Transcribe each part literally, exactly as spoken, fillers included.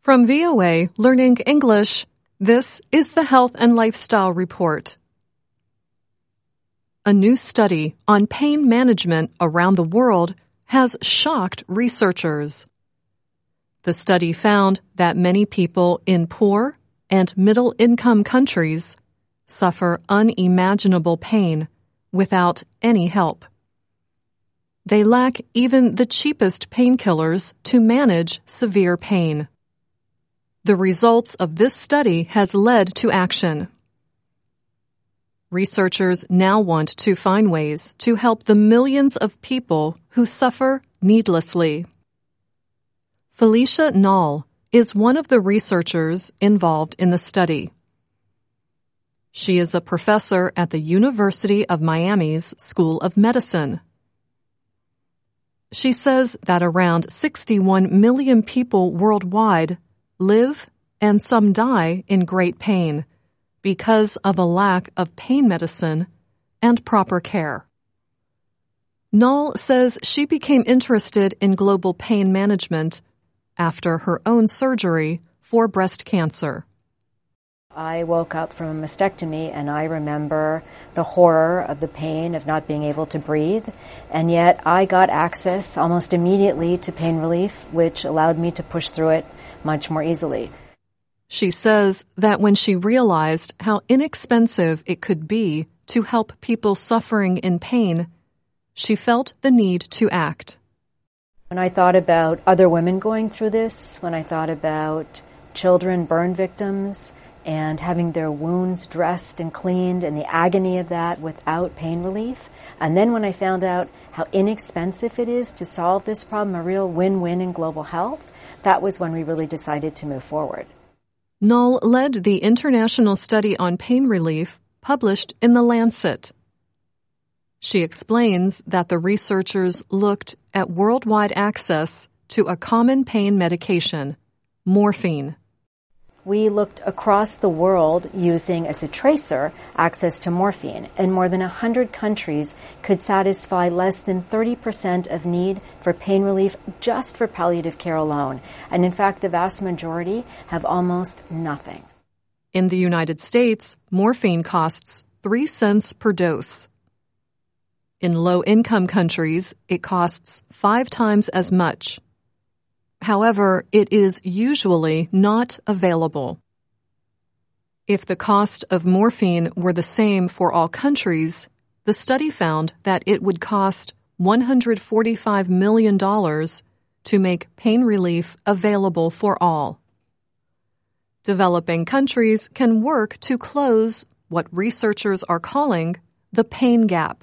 From V O A Learning English, this is the Health and Lifestyle Report. A new study on pain management around the world has shocked researchers. The study found that many people in poor and middle-income countries suffer unimaginable pain without any help. They lack even the cheapest painkillers to manage severe pain. The results of this study has led to action. Researchers now want to find ways to help the millions of people who suffer needlessly. Felicia Nall is one of the researchers involved in the study. She is a professor at the University of Miami's School of Medicine. She says that around sixty-one million people worldwide live and some die in great pain because of a lack of pain medicine and proper care. Nall says she became interested in global pain management after her own surgery for breast cancer. I woke up from a mastectomy and I remember the horror of the pain of not being able to breathe, and yet I got access almost immediately to pain relief, which allowed me to push through it much more easily. She says that when she realized how inexpensive it could be to help people suffering in pain, she felt the need to act. When I thought about other women going through this, when I thought about children burn victims and having their wounds dressed and cleaned and the agony of that without pain relief, and then when I found out how inexpensive it is to solve this problem, a real win-win in global health, that was when we really decided to move forward. Nall led the international study on pain relief published in The Lancet. She explains that the researchers looked at worldwide access to a common pain medication, morphine. We looked across the world using, as a tracer, access to morphine, and more than one hundred countries could satisfy less than thirty percent of need for pain relief just for palliative care alone. And in fact, the vast majority have almost nothing. In the United States, morphine costs three cents per dose. In low-income countries, it costs five times as much. However, it is usually not available. If the cost of morphine were the same for all countries, the study found that it would cost one hundred forty-five million dollars to make pain relief available for all. Developing countries can work to close what researchers are calling the pain gap.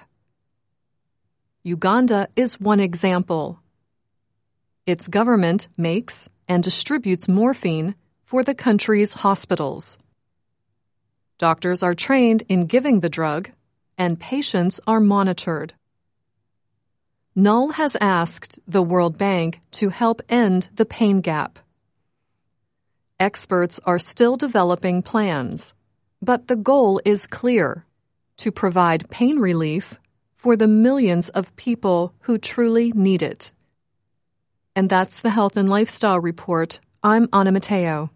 Uganda is one example. Its government makes and distributes morphine for the country's hospitals. Doctors are trained in giving the drug, and patients are monitored. Nall has asked the World Bank to help end the pain gap. Experts are still developing plans, but the goal is clear: to provide pain relief for the millions of people who truly need it. And that's the Health and Lifestyle Report. I'm Anna Mateo.